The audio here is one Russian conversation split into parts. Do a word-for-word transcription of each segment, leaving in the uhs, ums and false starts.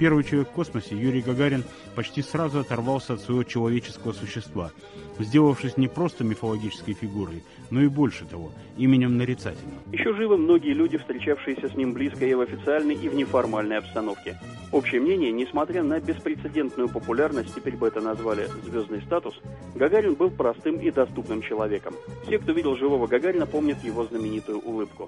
первый человек в космосе, Юрий Гагарин почти сразу оторвался от своего человеческого существа, сделавшись не просто мифологической фигурой, но и больше того, именем нарицательным. Еще живы многие люди, встречавшиеся с ним близко и в официальной, и в неформальной обстановке. Общее мнение, несмотря на беспрецедентную популярность, теперь бы это назвали звездный статус, Гагарин был простым и доступным человеком. Все, кто видел живого Гагарина, помнят его знаменитую улыбку.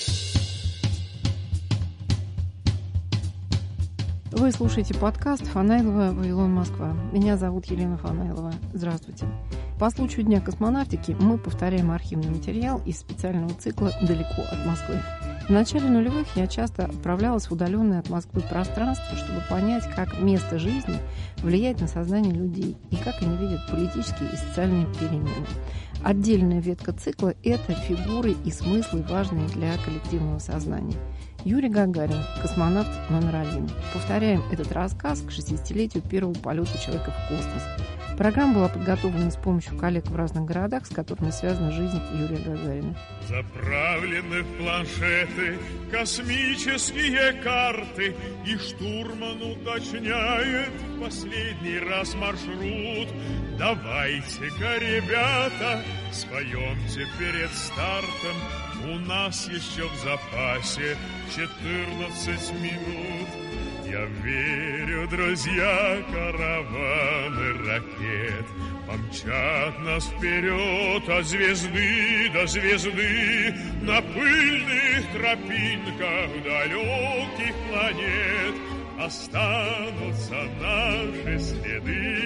Вы слушаете подкаст «Фанайлова. Вавилон. Москва». Меня зовут Елена Фанайлова. Здравствуйте. По случаю Дня космонавтики мы повторяем архивный материал из специального цикла «Далеко от Москвы». В начале нулевых я часто отправлялась в удаленное от Москвы пространство, чтобы понять, как место жизни влияет на сознание людей и как они видят политические и социальные перемены. Отдельная ветка цикла – это фигуры и смыслы, важные для коллективного сознания. Юрий Гагарин, космонавт номер один. Повторяем этот рассказ к шестидесятилетию первого полета человека в космос. Программа была подготовлена с помощью коллег в разных городах, с которыми связана жизнь Юрия Гагарина. Заправлены в планшеты космические карты, и штурман уточняет в последний раз маршрут. Давайте-ка, ребята, споемте перед стартом, у нас еще в запасе четырнадцать минут. Я верю, друзья, караваны ракет помчат нас вперед от звезды до звезды, на пыльных тропинках далеких планет останутся наши следы.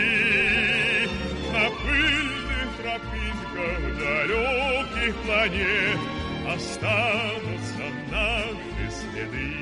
На пыльных тропинках далеких планет останутся наши следы.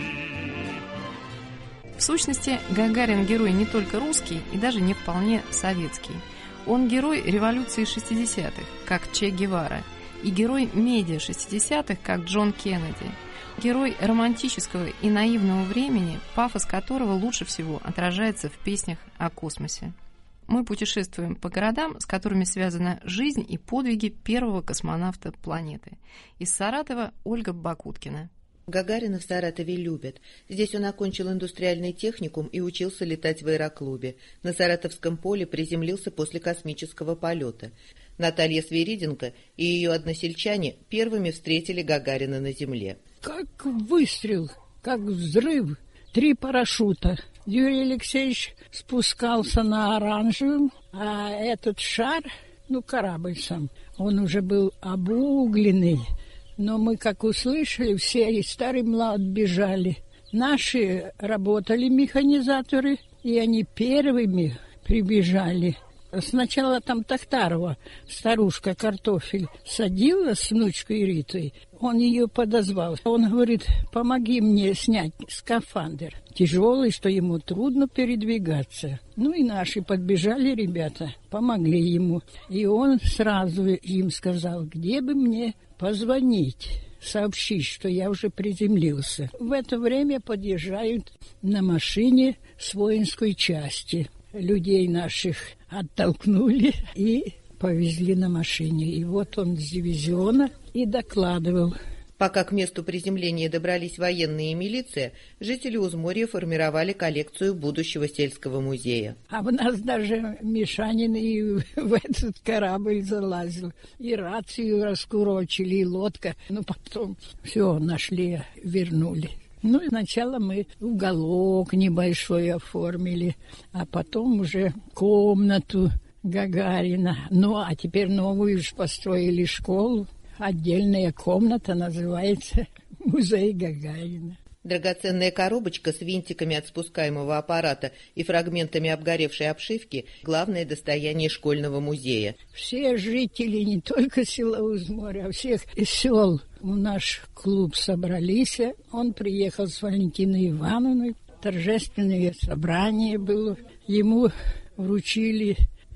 В сущности, Гагарин герой не только русский и даже не вполне советский. Он герой революции шестидесятых, как Че Гевара, и герой медиа шестидесятых, как Джон Кеннеди. Герой романтического и наивного времени, пафос которого лучше всего отражается в песнях о космосе. Мы путешествуем по городам, с которыми связана жизнь и подвиги первого космонавта планеты. Из Саратова Ольга Бакуткина. Гагарина в Саратове любят. Здесь он окончил индустриальный техникум и учился летать в аэроклубе. На Саратовском поле приземлился после космического полета. Наталья Свириденко и ее односельчане первыми встретили Гагарина на Земле. Как выстрел, как взрыв. Три парашюта. Юрий Алексеевич спускался на оранжевом, а этот шар, ну, корабль сам, он уже был обугленный. Но мы, как услышали, все и старый млад бежали. Наши работали механизаторы, и они первыми прибежали. Сначала там Тахтарова, старушка картофель, садила с внучкой Ритой. Он ее подозвал. Он говорит: помоги мне снять скафандр. Тяжелый, что ему трудно передвигаться. Ну и наши подбежали ребята, помогли ему. И он сразу им сказал, где бы мне позвонить, сообщить, что я уже приземлился. В это время подъезжают на машине с воинской части. Людей наших оттолкнули и повезли на машине. И вот он с дивизиона и докладывал. Пока к месту приземления добрались военные и милиция, жители Узморья формировали коллекцию будущего сельского музея. А в нас даже Мишанин и в этот корабль залазил. И рацию раскурочили, и лодка. Ну, потом все нашли, вернули. Ну, сначала мы уголок небольшой оформили, а потом уже комнату Гагарина. Ну, а теперь новую же построили школу. Отдельная комната называется «Музей Гагарина». Драгоценная коробочка с винтиками от спускаемого аппарата и фрагментами обгоревшей обшивки – главное достояние школьного музея. Все жители не только села Узморья, а всех сел в наш клуб собрались. Он приехал с Валентиной Ивановной. Торжественное собрание было. Ему вручили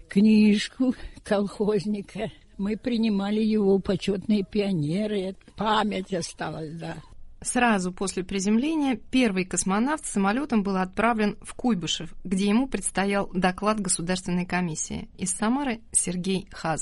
книжку колхозника. Мы принимали его почетные пионеры. Память осталась, да. Сразу после приземления первый космонавт самолетом был отправлен в Куйбышев, где ему предстоял доклад Государственной комиссии. Из Самары Сергей Хазов.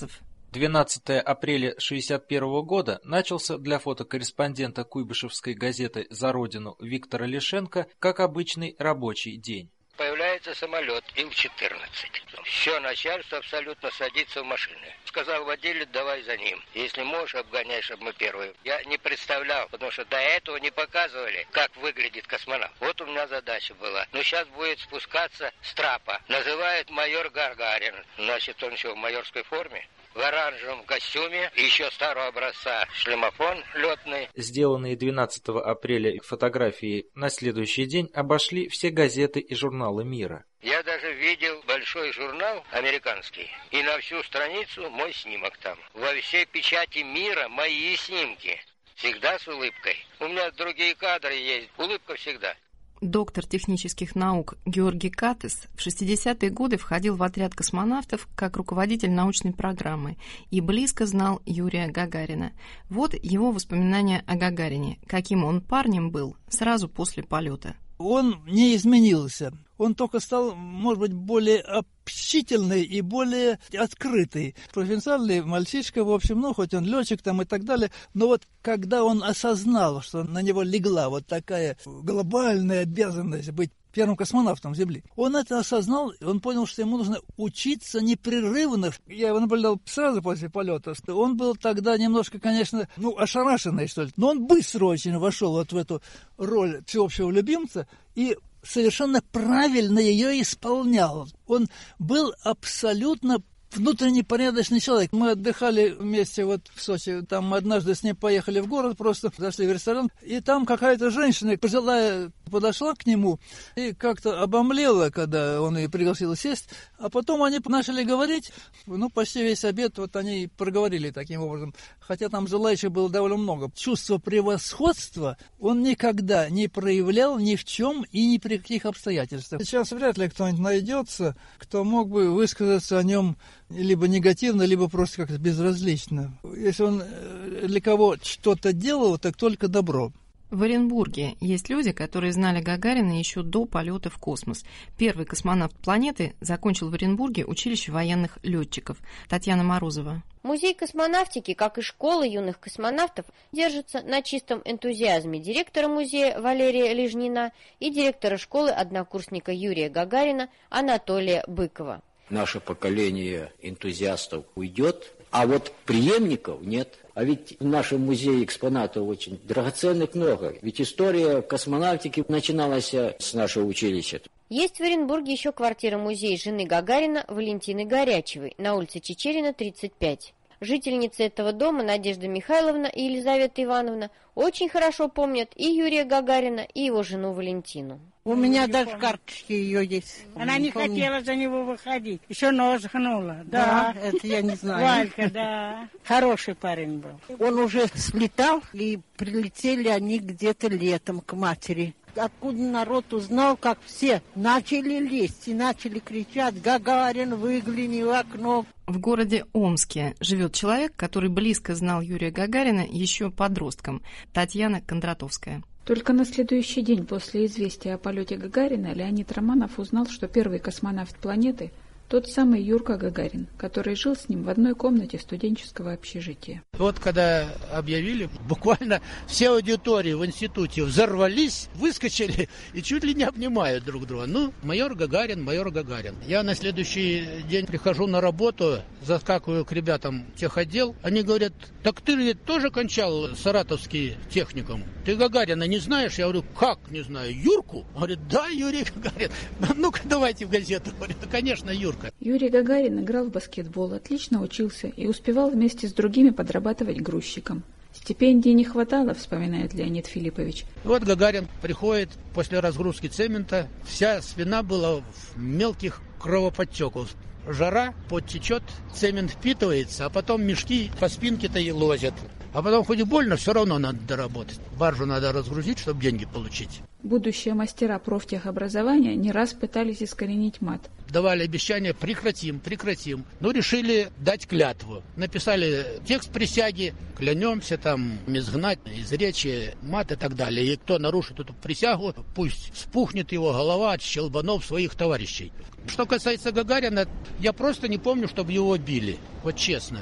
двенадцатого апреля шестьдесят первого года начался для фотокорреспондента куйбышевской газеты «За Родину» Виктора Лишенко как обычный рабочий день. Появляется самолет Ил четырнадцать. Все начальство абсолютно садится в машины. Сказал водитель, давай за ним. Если можешь, обгоняй, чтобы мы первые. Я не представлял, потому что до этого не показывали, как выглядит космонавт. Вот у меня задача была. Но сейчас будет спускаться с трапа. Называют майор Гагарин. Значит, он еще в майорской форме. В оранжевом костюме, еще старого образца шлемофон летный. Сделанные двенадцатого апреля фотографии на следующий день обошли все газеты и журналы мира. Я даже видел большой журнал американский, и на всю страницу мой снимок там. Во всей печати мира мои снимки. Всегда с улыбкой. У меня другие кадры есть, улыбка всегда. Доктор технических наук Георгий Катес в шестидесятые годы входил в отряд космонавтов как руководитель научной программы и близко знал Юрия Гагарина. Вот его воспоминания о Гагарине, каким он парнем был сразу после полета. Он не изменился. Он только стал, может быть, более общительный и более открытый. Провинциальный мальчишка, в общем, ну, хоть он летчик там и так далее, но вот когда он осознал, что на него легла вот такая глобальная обязанность быть первым космонавтом Земли, он это осознал, он понял, что ему нужно учиться непрерывно. Я его наблюдал сразу после полета. Он был тогда немножко, конечно, ну, ошарашенный, что ли, но он быстро очень вошел вот в эту роль всеобщего любимца и совершенно правильно ее исполнял. Он был абсолютно внутренне порядочный человек. Мы отдыхали вместе вот в Сочи. Там мы однажды с ним поехали в город, просто зашли в ресторан. И там какая-то женщина, пожилая, подошла к нему и как-то обомлела, когда он ее пригласил сесть. А потом они начали говорить. Ну, почти весь обед вот они проговорили таким образом. Хотя там желающих было довольно много. Чувство превосходства он никогда не проявлял ни в чем и ни при каких обстоятельствах. Сейчас вряд ли кто-нибудь найдется, кто мог бы высказаться о нем либо негативно, либо просто как-то безразлично. Если он для кого что-то делал, так только добро. В Оренбурге есть люди, которые знали Гагарина еще до полета в космос. Первый космонавт планеты закончил в Оренбурге училище военных летчиков. Татьяна Морозова. Музей космонавтики, как и школа юных космонавтов, держится на чистом энтузиазме директора музея Валерия Лежнина и директора школы однокурсника Юрия Гагарина Анатолия Быкова. Наше поколение энтузиастов уйдет, а вот преемников нет. А ведь в нашем музее экспонатов очень драгоценных много. Ведь история космонавтики начиналась с нашего училища. Есть в Оренбурге еще квартира-музей жены Гагарина Валентины Горячевой на улице Чичерина, тридцать пять. Жительницы этого дома Надежда Михайловна и Елизавета Ивановна очень хорошо помнят и Юрия Гагарина, и его жену Валентину. У меня даже карточки ее есть. Она не помню. Хотела за него выходить. Еще нос гнула. Да, да, это я не знаю. Валька, да. Хороший парень был. Он уже слетал, и прилетели они где-то летом к матери. Откуда народ узнал, как все начали лезть и начали кричать: «Гагарин, выгляни в окно». В городе Омске живет человек, который близко знал Юрия Гагарина еще подростком. Татьяна Кондратовская. Только на следующий день после известия о полете Гагарина Леонид Романов узнал, что первый космонавт планеты – тот самый Юрка Гагарин, который жил с ним в одной комнате студенческого общежития. Вот когда объявили, буквально все аудитории в институте взорвались, выскочили и чуть ли не обнимают друг друга. Ну, майор Гагарин, майор Гагарин. Я на следующий день прихожу на работу, заскакиваю к ребятам в техотдел. Они говорят: так ты ведь тоже кончал саратовский техникум? Ты Гагарина не знаешь? Я говорю: как не знаю? Юрку? Он говорит: да, Юрий Гагарин. Ну-ка, давайте в газету. Говорит: да, конечно, Юрка. Юрий Гагарин играл в баскетбол, отлично учился и успевал вместе с другими подрабатывать грузчиком. Стипендии не хватало, вспоминает Леонид Филиппович. Вот Гагарин приходит после разгрузки цемента, вся спина была в мелких кровоподтеках. Жара, подтечет, цемент впитывается, а потом мешки по спинке-то и лозят. А потом хоть и больно, все равно надо доработать. Баржу надо разгрузить, чтобы деньги получить. Будущие мастера профтехобразования не раз пытались искоренить мат. Давали обещание: прекратим, прекратим. Но решили дать клятву. Написали текст присяги: клянемся там изгнать из речи мат и так далее. И кто нарушит эту присягу, пусть спухнет его голова от щелбанов своих товарищей. Что касается Гагарина, я просто не помню, чтобы его били. Вот честно.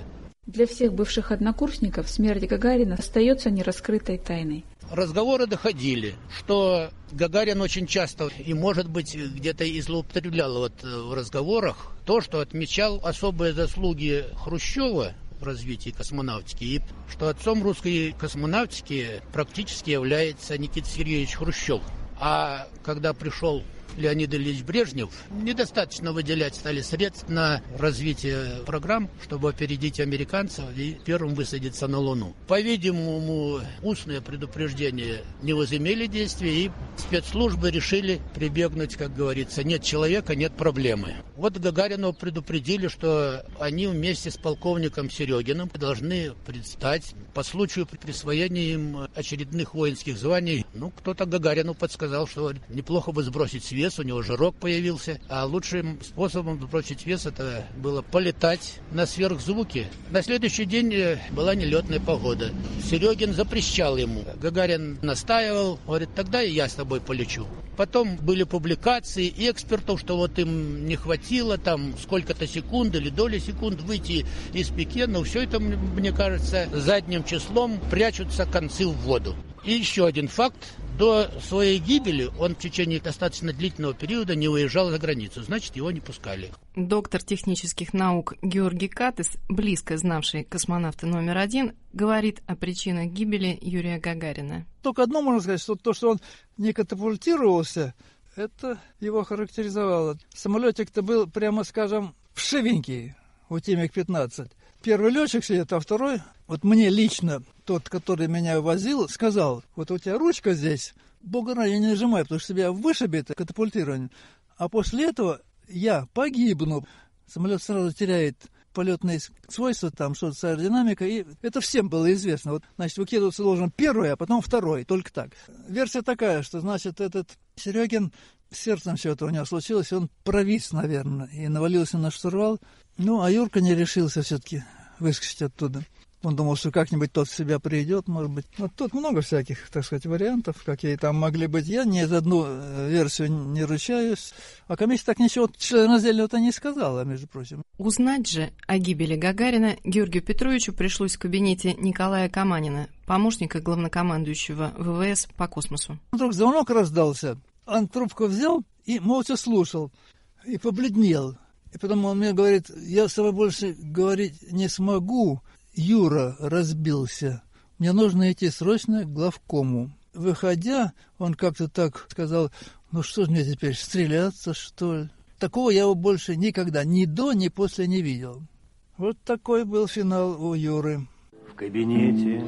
Для всех бывших однокурсников смерть Гагарина остается нераскрытой тайной. Разговоры доходили, что Гагарин очень часто и, может быть, где-то и злоупотреблял вот в разговорах то, что отмечал особые заслуги Хрущева в развитии космонавтики, и что отцом русской космонавтики практически является Никита Сергеевич Хрущев. А когда пришел Леонид Ильич Брежнев, недостаточно выделять стали средств на развитие программ, чтобы опередить американцев и первым высадиться на Луну. По-видимому, устные предупреждения не возымели действия, и спецслужбы решили прибегнуть, как говорится, нет человека, нет проблемы. Вот Гагарину предупредили, что они вместе с полковником Серегиным должны предстать по случаю присвоения им очередных воинских званий. Ну, кто-то Гагарину подсказал, что неплохо бы сбросить с вес, у него жирок появился, а лучшим способом сбросить вес это было полетать на сверхзвуке. На следующий день была нелетная погода. Серегин запрещал ему. Гагарин настаивал, говорит, тогда и я с тобой полечу. Потом были публикации и экспертов, что вот им не хватило там сколько-то секунд или доли секунд выйти из пике, но все это, мне кажется, задним числом прячутся концы в воду. И еще один факт. До своей гибели он в течение достаточно длительного периода не выезжал за границу, значит, его не пускали. Доктор технических наук Георгий Катыс, близко знавший космонавта номер один, говорит о причинах гибели Юрия Гагарина. Только одно можно сказать, что то, что он не катапультировался, это его характеризовало. Самолетик-то был, прямо скажем, вшивенький, у Тимик пятнадцать. Первый летчик сидит, а второй, вот мне лично, тот, который меня возил, сказал, вот у тебя ручка здесь, бога ради, не нажимай, потому что тебя вышибет катапультирование. А после этого я погибну. Самолет сразу теряет полетные свойства, там что-то с аэродинамикой, и это всем было известно. Вот, значит, выкидываться должен первый, а потом второй, только так. Версия такая, что, значит, этот Серегин, с сердцем все-то у него случилось, он провис, наверное, и навалился на штурвал. Ну, а Юрка не решился все-таки выскочить оттуда. Он думал, что как-нибудь тот в себя придет, может быть. Вот тут много всяких, так сказать, вариантов, какие там могли быть. Я ни за одну версию не ручаюсь. А комиссия так ничего членораздельного-то не сказала, между прочим. Узнать же о гибели Гагарина Георгию Петровичу пришлось в кабинете Николая Каманина, помощника главнокомандующего ВВС по космосу. Вдруг звонок раздался. Он трубку взял и молча слушал. И побледнел. И потом он мне говорит, я с тобой больше говорить не смогу. Юра разбился. Мне нужно идти срочно к главкому. Выходя, он как-то так сказал, ну что ж мне теперь, стреляться, что ли? Такого я его больше никогда, ни до, ни после не видел. Вот такой был финал у Юры. В кабинете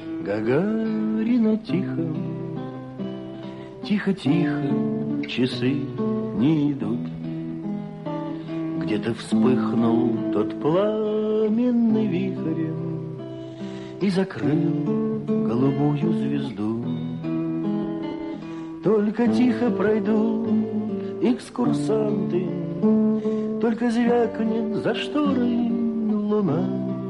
Гагарина тихо, тихо-тихо, часы не идут. Где-то вспыхнул тот пламенный вихрь и закрыл голубую звезду. Только тихо пройдут экскурсанты, только звякнет за шторой луна,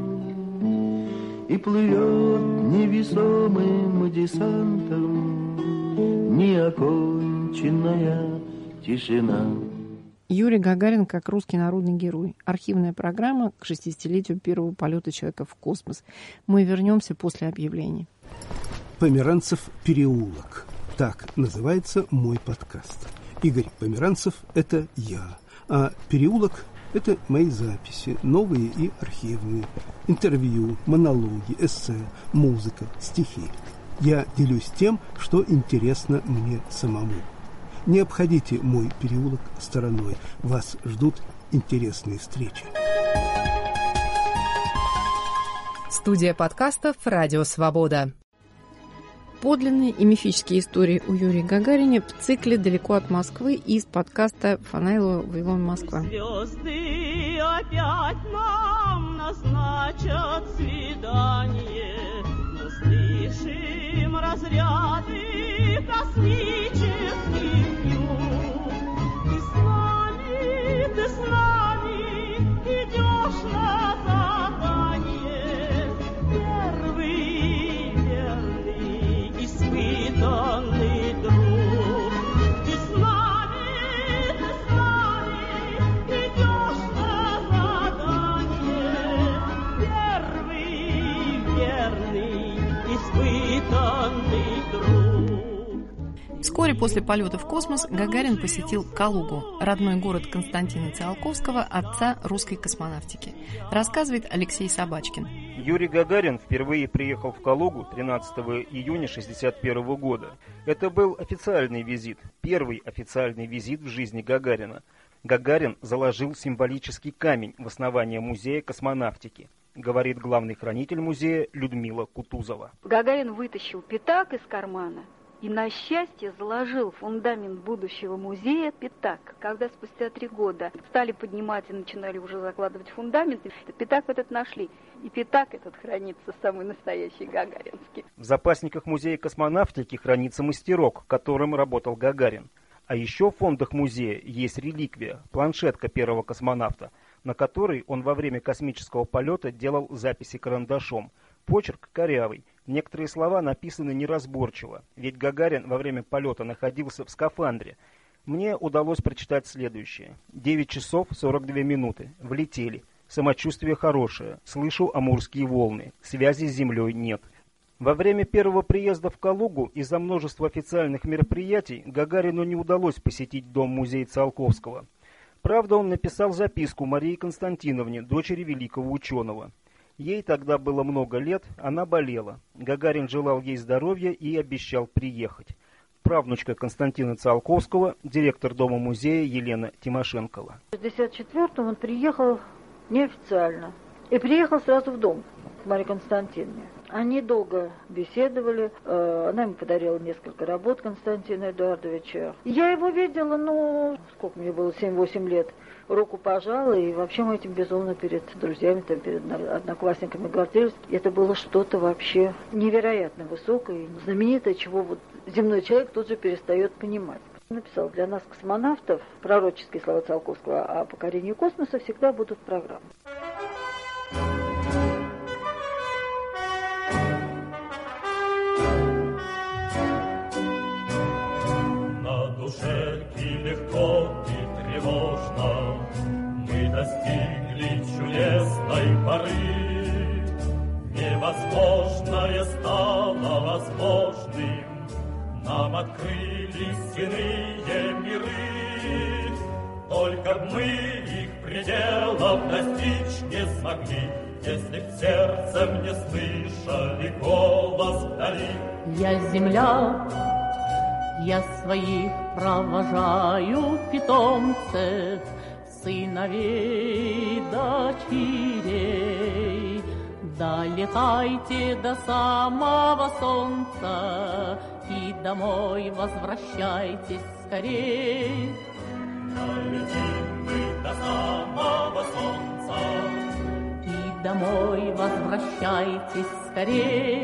и плывет невесомым десантом неоконченная тишина. Юрий Гагарин как русский народный герой. Архивная программа к шестидесятилетию первого полета человека в космос. Мы вернемся после объявлений. Померанцев переулок. Так называется мой подкаст. Игорь Померанцев – это я, а переулок – это мои записи, новые и архивные, интервью, монологи, эссе, музыка, стихи. Я делюсь тем, что интересно мне самому. Не обходите мой переулок стороной. Вас ждут интересные встречи. Студия подкастов «Радио Свобода». Подлинные и мифические истории о Юрии Гагарине в цикле «Далеко от Москвы» из подкаста Фанаилова «Вавилон, Москва». Звезды опять нам назначат свидание. Мы слышим разряды космических вьюг. Ты с нами, ты с нами идешь на задание. Первый верный испытанный друг. Ты с нами, ты с нами идешь на задание. Первый Вскоре после полета в космос Гагарин посетил Калугу, родной город Константина Циолковского, отца русской космонавтики. Рассказывает Алексей Собачкин. Юрий Гагарин впервые приехал в Калугу тринадцатого июня шестьдесят первого года. Это был официальный визит, первый официальный визит в жизни Гагарина. Гагарин заложил символический камень в основание музея космонавтики, говорит главный хранитель музея Людмила Кутузова. Гагарин вытащил пятак из кармана и, на счастье, заложил фундамент будущего музея пятак. Когда спустя три года стали поднимать и начинали уже закладывать фундамент, пятак этот нашли. И пятак этот хранится самый настоящий гагаринский. В запасниках музея космонавтики хранится мастерок, которым работал Гагарин. А еще в фондах музея есть реликвия, планшетка первого космонавта, на которой он во время космического полета делал записи карандашом. Почерк корявый, некоторые слова написаны неразборчиво, ведь Гагарин во время полета находился в скафандре. Мне удалось прочитать следующее. девять часов сорок две минуты. Влетели. Самочувствие хорошее. Слышу амурские волны. Связи с Землей нет. Во время первого приезда в Калугу из-за множества официальных мероприятий Гагарину не удалось посетить дом-музей Циолковского. Правда, он написал записку Марии Константиновне, дочери великого ученого. Ей тогда было много лет, она болела. Гагарин желал ей здоровья и обещал приехать. Правнучка Константина Циолковского, директор дома-музея Елена Тимошенкова. В шестьдесят четвёртом он приехал неофициально и приехал сразу в дом к Марии Константиновне. Они долго беседовали, она ему подарила несколько работ Константина Эдуардовича. Я его видела, ну, сколько мне было, семь-восемь лет, руку пожала, и вообще мы этим безумно перед друзьями, там, перед одноклассниками гордились. Это было что-то вообще невероятно высокое, знаменитое, чего вот земной человек тут же перестает понимать. Написал: для нас, космонавтов, пророческие слова Циолковского о покорении космоса всегда будут в программе. И легко, и тревожно мы достигли чудесной поры. Невозможное стало возможным, нам открылись иные миры. Только б мы их пределов достичь не смогли, если б сердцем не слышали голос вдали. Я земля, я своих провожаю питомцев, сыновей, дочерей. Долетайте до самого солнца и домой возвращайтесь скорей. Долетим мы до самого солнца и домой возвращайтесь скорей.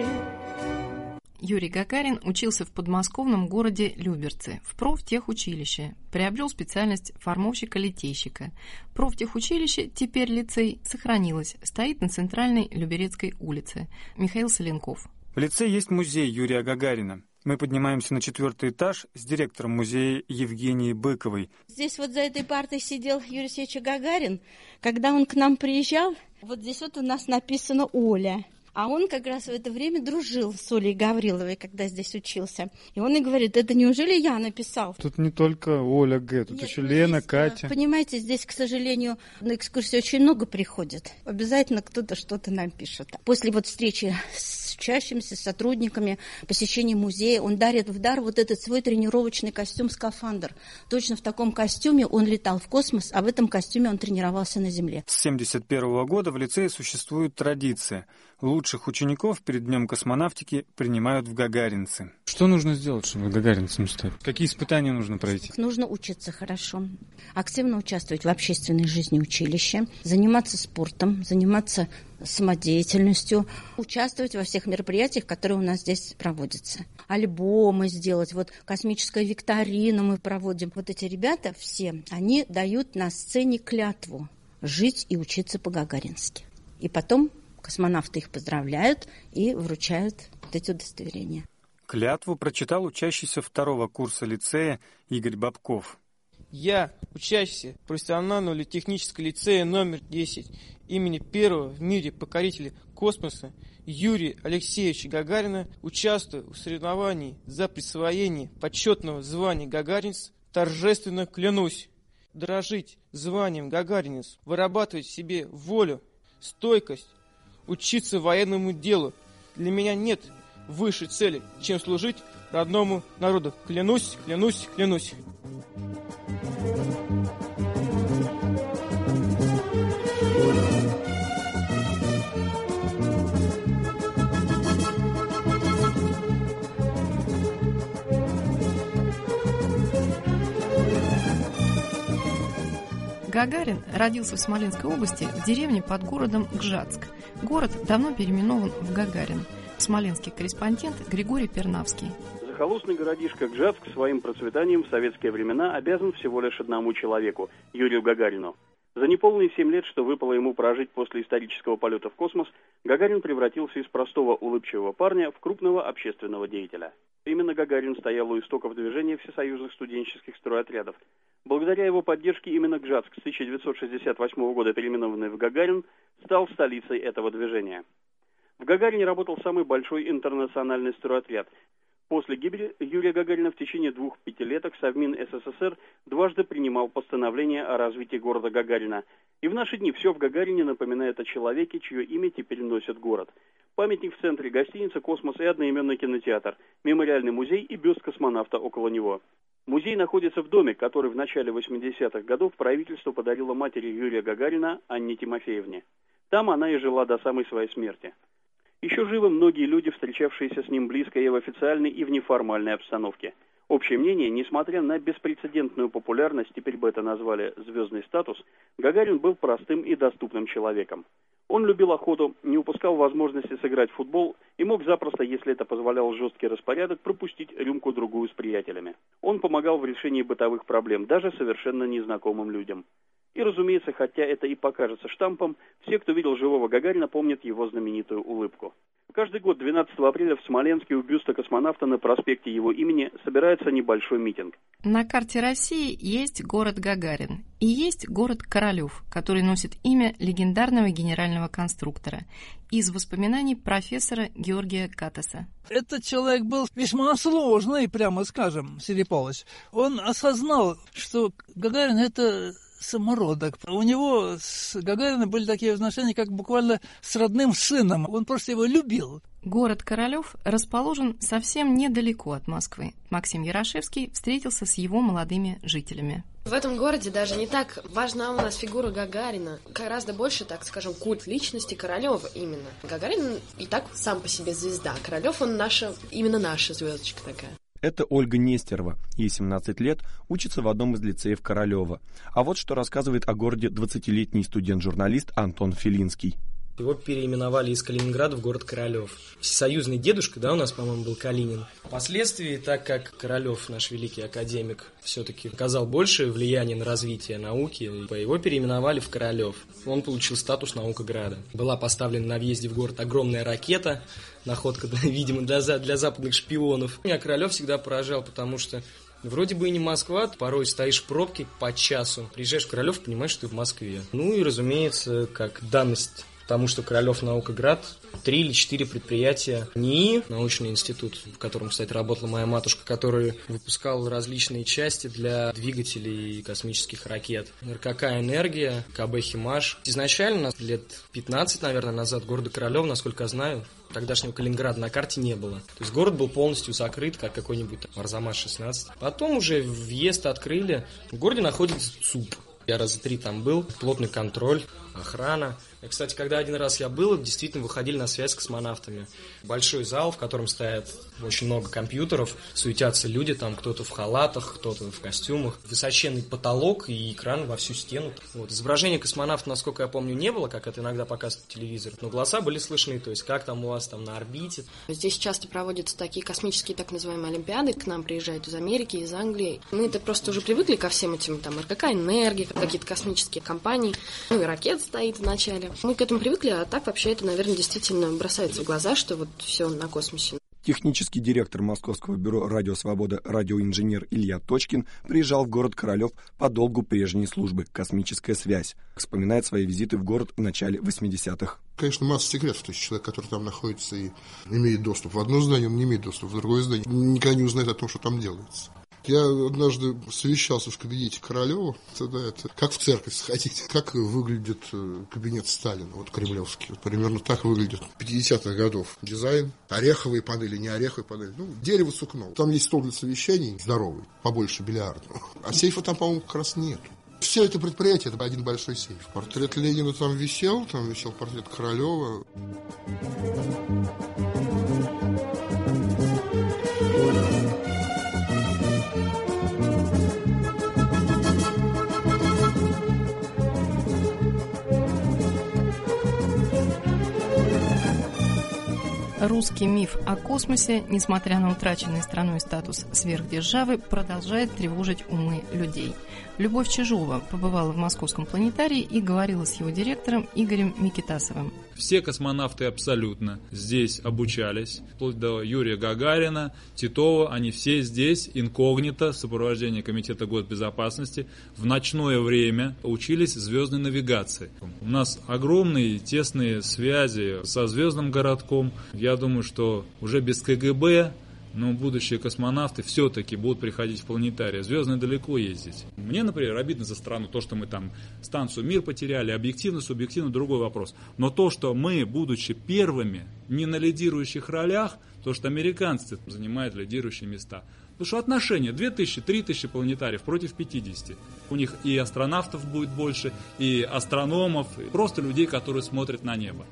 Юрий Гагарин учился в подмосковном городе Люберцы, в профтехучилище, приобрел специальность формовщика-литейщика. Профтехучилище, теперь лицей, сохранилось, стоит на центральной Люберецкой улице. Михаил Соленков. В лицее есть музей Юрия Гагарина. Мы поднимаемся на четвертый этаж с директором музея Евгенией Быковой. Здесь вот за этой партой сидел Юрий Алексеевич Гагарин. Когда он к нам приезжал, вот здесь вот у нас написано «Оля». А он как раз в это время дружил с Олей Гавриловой, когда здесь учился. И он и говорит: это неужели я написал? Тут не только Оля Г, тут Нет, еще Лена, есть, Катя. Понимаете, здесь, к сожалению, на экскурсии очень много приходит. Обязательно кто-то что-то нам пишет. После вот встречи с учащимися, с сотрудниками, посещения музея, он дарит в дар вот этот свой тренировочный костюм-скафандр. Точно в таком костюме он летал в космос, а в этом костюме он тренировался на Земле. С семьдесят первого года в лицее существует традиция. Лучших учеников перед Днем космонавтики принимают в гагаринцы. Что нужно сделать, чтобы гагаринцем стать? Какие испытания нужно пройти? Нужно учиться хорошо, активно участвовать в общественной жизни училища, заниматься спортом, заниматься самодеятельностью, участвовать во всех мероприятиях, которые у нас здесь проводятся. Альбомы сделать, вот космическая викторина мы проводим. Вот эти ребята все, они дают на сцене клятву жить и учиться по-гагарински. И потом космонавты их поздравляют и вручают вот эти удостоверения. Клятву прочитал учащийся второго курса лицея Игорь Бабков. Я учащийся профессионального или технического лицея номер десять имени первого в мире покорителя космоса Юрия Алексеевича Гагарина, участвуя в соревновании за присвоение почетного звания гагаринец, торжественно клянусь дорожить званием гагаринец, вырабатывать в себе волю, стойкость, учиться военному делу. Для меня нет высшей цели, чем служить родному народу. Клянусь, клянусь, клянусь. Гагарин родился в Смоленской области в деревне под городом Гжатск. Город давно переименован в Гагарин. Смоленский корреспондент Григорий Пернавский. Захолустный городишко Гжатск своим процветанием в советские времена обязан всего лишь одному человеку – Юрию Гагарину. За неполные семь лет, что выпало ему прожить после исторического полета в космос, Гагарин превратился из простого улыбчивого парня в крупного общественного деятеля. Именно Гагарин стоял у истоков движения всесоюзных студенческих стройотрядов. Благодаря его поддержке именно Гжатск с тысяча девятьсот шестьдесят восьмого года, переименованный в Гагарин, стал столицей этого движения. В Гагарине работал самый большой интернациональный стройотряд. После гибели Юрия Гагарина в течение двух пятилеток Совмин СССР дважды принимал постановление о развитии города Гагарина. И в наши дни все в Гагарине напоминает о человеке, чье имя теперь носит город. Памятник в центре, гостиница «Космос» и одноименный кинотеатр, мемориальный музей и бюст космонавта около него. Музей находится в доме, который в начале восьмидесятых годов правительство подарило матери Юрия Гагарина Анне Тимофеевне. Там она и жила до самой своей смерти. Еще живы многие люди, встречавшиеся с ним близко и в официальной, и в неформальной обстановке. Общее мнение, несмотря на беспрецедентную популярность, теперь бы это назвали звездный статус, Гагарин был простым и доступным человеком. Он любил охоту, не упускал возможности сыграть в футбол и мог запросто, если это позволял жесткий распорядок, пропустить рюмку-другую с приятелями. Он помогал в решении бытовых проблем, даже совершенно незнакомым людям. И, разумеется, хотя это и покажется штампом, все, кто видел живого Гагарина, помнят его знаменитую улыбку. Каждый год двенадцатого апреля в Смоленске у бюста космонавта на проспекте его имени собирается небольшой митинг. На карте России есть город Гагарин и есть город Королев, который носит имя легендарного генерального конструктора. Из воспоминаний профессора Георгия Катаса. Этот человек был весьма сложный, прямо скажем, Сереполович. Он осознал, что Гагарин – это самородок. У него с Гагарином были такие отношения, как буквально с родным сыном. Он просто его любил. Город Королев расположен совсем недалеко от Москвы. Максим Ярошевский встретился с его молодыми жителями. В этом городе даже не так важна у нас фигура Гагарина. Гораздо больше, так скажем, культ личности Королева именно. Гагарин и так сам по себе звезда. Королев он наша, именно наша звездочка такая. Это Ольга Нестерова. Ей семнадцать лет, учится в одном из лицеев Королева. А вот что рассказывает о городе двадцатилетний студент-журналист Антон Филинский. Его переименовали из Калининграда в город Королев. Всесоюзный дедушка, да, у нас, по-моему, был Калинин. Впоследствии, так как Королев, наш великий академик, все-таки оказал большее влияние на развитие науки, его переименовали в Королев. Он получил статус наукограда. Была поставлена на въезде в город огромная ракета, находка, видимо, для, для западных шпионов. Меня Королев всегда поражал, потому что вроде бы и не Москва, порой стоишь в пробке по часу. Приезжаешь в Королев, понимаешь, что ты в Москве. Ну и, разумеется, как данность, потому что Королев наукоград, три или четыре предприятия НИИ, научный институт, в котором, кстати, работала моя матушка, который выпускал различные части для двигателей космических ракет. РКК «Энергия», КБ «Химаш». Изначально, лет пятнадцать, наверное, назад, города Королев, насколько я знаю, тогдашнего Калининграда на карте не было. То есть город был полностью закрыт, как какой-нибудь Арзамас шестнадцать. Потом уже въезд открыли. В городе находится ЦУП. Я раза три там был, плотный контроль, охрана. И, кстати, когда один раз я был, действительно выходили на связь с космонавтами. Большой зал, в котором стоят очень много компьютеров, суетятся люди, там кто-то в халатах, кто-то в костюмах. Высоченный потолок и экран во всю стену. Вот. Изображения космонавта, насколько я помню, не было, как это иногда показывает телевизор, но голоса были слышны, то есть как там у вас там на орбите. Здесь часто проводятся такие космические так называемые олимпиады, к нам приезжают из Америки, из Англии. Мы-то просто уже привыкли ко всем этим, там, РКК «Энергия», какие-то космические компании, ну и ракет стоит в начале. Мы к этому привыкли, а так вообще это, наверное, действительно бросается в глаза, что вот все на космосе. Технический директор московского бюро «Радио Свобода» радиоинженер Илья Точкин приезжал в город Королев по долгу прежней службы «Космическая связь». Вспоминает свои визиты в город в начале восьмидесятых. Конечно, масса секретов. То есть человек, который там находится и имеет доступ в одно здание, он не имеет доступа в другое здание. Никогда не узнает о том, что там делается. Я однажды совещался в кабинете Королева, тогда это как в церковь сходить, как выглядит кабинет Сталина, вот кремлевский. Вот примерно так выглядит пятидесятых годов дизайн. Ореховые панели, не ореховые панели, ну, дерево сукно. Там есть стол для совещаний здоровый, побольше бильярдного. А сейфа там, по-моему, как раз нету. Все это предприятие, это один большой сейф. Портрет Ленина там висел, там висел портрет Королева. Русский миф о космосе, несмотря на утраченный страной статус сверхдержавы, продолжает тревожить умы людей. Любовь Чижова побывала в Московском планетарии и говорила с его директором Игорем Микитасовым. Все космонавты абсолютно здесь обучались, вплоть до Юрия Гагарина, Титова, они все здесь инкогнито в сопровождении Комитета госбезопасности в ночное время учились звездной навигации. У нас огромные тесные связи со звездным городком. Я думаю, что уже без ка гэ бэ, но будущие космонавты все-таки будут приходить в планетарий. Звездно далеко ездить. Мне, например, обидно за страну то, что мы там станцию «Мир» потеряли. Объективно, субъективно, другой вопрос. Но то, что мы, будучи первыми, не на лидирующих ролях, то, что американцы занимают лидирующие места. Потому что отношения две тысячи, три тысячи планетариев против пятидесяти. У них и астронавтов будет больше, и астрономов, и просто людей, которые смотрят на небо.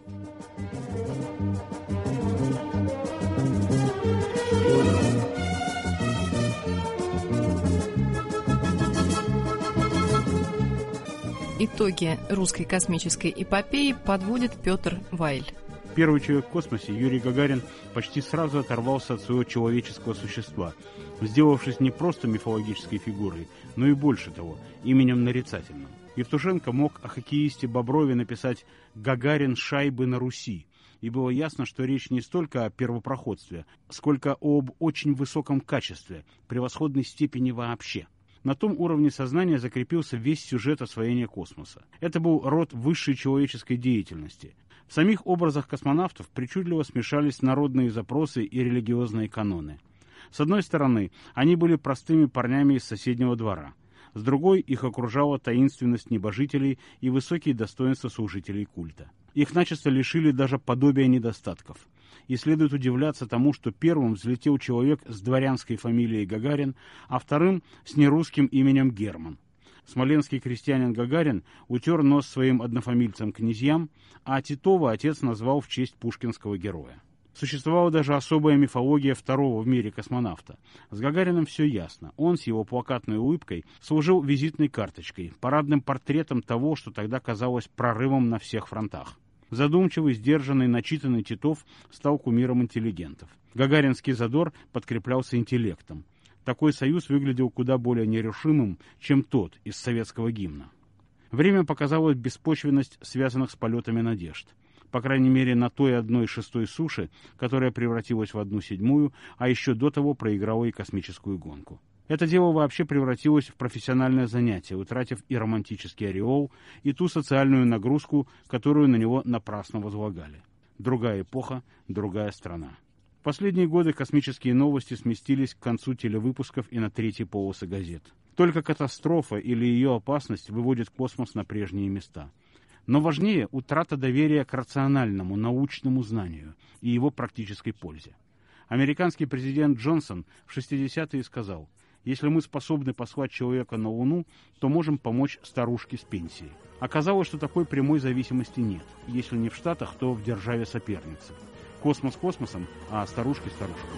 Итоги русской космической эпопеи подводит Петр Вайль. Первый человек в космосе, Юрий Гагарин, почти сразу оторвался от своего человеческого существа, сделавшись не просто мифологической фигурой, но и больше того, именем нарицательным. Евтушенко мог о хоккеисте Боброве написать «Гагарин шайбы на Руси», и было ясно, что речь не столько о первопроходстве, сколько об очень высоком качестве, превосходной степени вообще. На том уровне сознания закрепился весь сюжет освоения космоса. Это был род высшей человеческой деятельности. В самих образах космонавтов причудливо смешались народные запросы и религиозные каноны. С одной стороны, они были простыми парнями из соседнего двора. С другой, их окружала таинственность небожителей и высокие достоинства служителей культа. Их начисто лишили даже подобия недостатков. И следует удивляться тому, что первым взлетел человек с дворянской фамилией Гагарин, а вторым с нерусским именем Герман. Смоленский крестьянин Гагарин утер нос своим однофамильцам-князьям, а Титова отец назвал в честь пушкинского героя. Существовала даже особая мифология второго в мире космонавта. С Гагариным все ясно. Он с его плакатной улыбкой служил визитной карточкой, парадным портретом того, что тогда казалось прорывом на всех фронтах. Задумчивый, сдержанный, начитанный Титов стал кумиром интеллигентов. Гагаринский задор подкреплялся интеллектом. Такой союз выглядел куда более нерешимым, чем тот из советского гимна. Время показало беспочвенность связанных с полетами надежд. По крайней мере, на той одной шестой суши, которая превратилась в одну седьмую, а еще до того проиграла и космическую гонку. Это дело вообще превратилось в профессиональное занятие, утратив и романтический ореол, и ту социальную нагрузку, которую на него напрасно возлагали. Другая эпоха, другая страна. В последние годы космические новости сместились к концу телевыпусков и на третьей полосы газет. Только катастрофа или ее опасность выводит космос на прежние места. Но важнее утрата доверия к рациональному, научному знанию и его практической пользе. Американский президент Джонсон в шестидесятые сказал: «Если мы способны послать человека на Луну, то можем помочь старушке с пенсией». Оказалось, что такой прямой зависимости нет. Если не в Штатах, то в державе-сопернице. Космос космосом, а старушки старушками.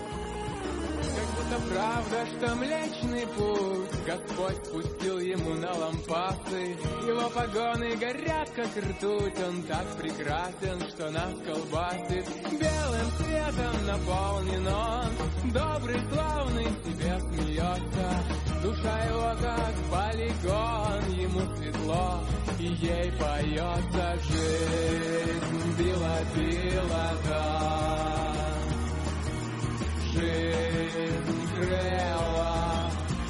Как будто правда, что Млечный Путь Господь спустил ему на лампасы. Его погоны горят, как ртуть. Он так прекрасен, что нас колбасит. Белым светом наполнен он, добрый, славный, себе смеется. Душа его как полигон, ему светло, и ей поется жизнь. Била-била, да. жизнь крыла.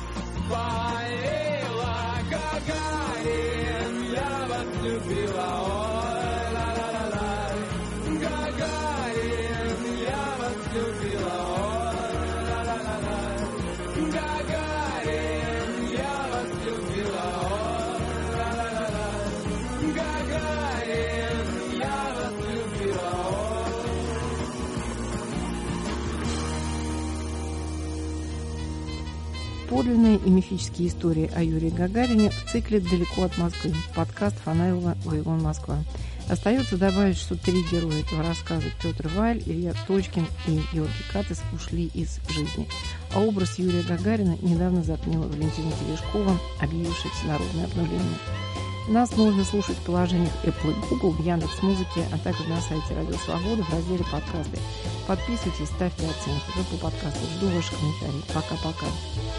Поила Гагарин, я вас любила, ой, ла-ла-ла-ла. Гагарин, я вас любила, ой, ла-ла-ла-ла. Гагарин, я вас любила, ой, ла-ла-ла-ла. Гагарин, я вас любила, ой. Подлинные и мифические истории о Юрии Гагарине в цикле «Далеко от Москвы». Подкаст Фанаилова, Вавилон, Москва. Остается добавить, что три героя этого рассказа Петр Вайль, Илья Точкин и Георгий Катес ушли из жизни. А образ Юрия Гагарина недавно затмила Валентина Терешкова, объявившая всенародное обнуление. Нас можно слушать в приложениях Apple и Google, в Яндекс.Музыке, а также на сайте Радио Свобода в разделе «Подкасты». Подписывайтесь, ставьте оценки. В Apple подкастах жду ваших комментариев. Пока-пока.